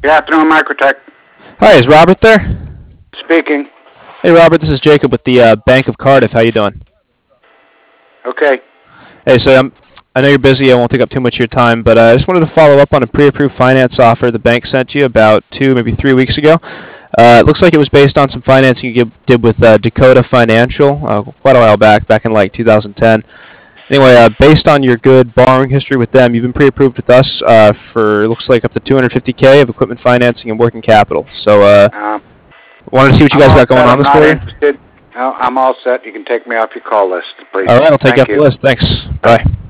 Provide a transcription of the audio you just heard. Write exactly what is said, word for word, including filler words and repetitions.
Good afternoon, Microtech. Hi, is Robert there? Speaking. Hey, Robert, this is Jacob with the uh, Bank of Cardiff. How you doing? Okay. Hey, so I'm, I know you're busy. I won't take up too much of your time, but uh, I just wanted to follow up on a pre-approved finance offer the bank sent you about two, maybe three weeks ago. Uh, it looks like it was based on some financing you did with uh, Dakota Financial uh, quite a while back, back in like two thousand ten. Anyway, uh, based on your good borrowing history with them, you've been pre-approved with us uh, for, it looks like, up to two hundred fifty K of equipment financing and working capital. So, uh, Um, wanted to see what you I'm guys all got going set. on I'm this not quarter. interested. No, I'm all set. You can take me off your call list, please. All right, I'll take you Thank off the you. list. Thanks. Bye. Bye.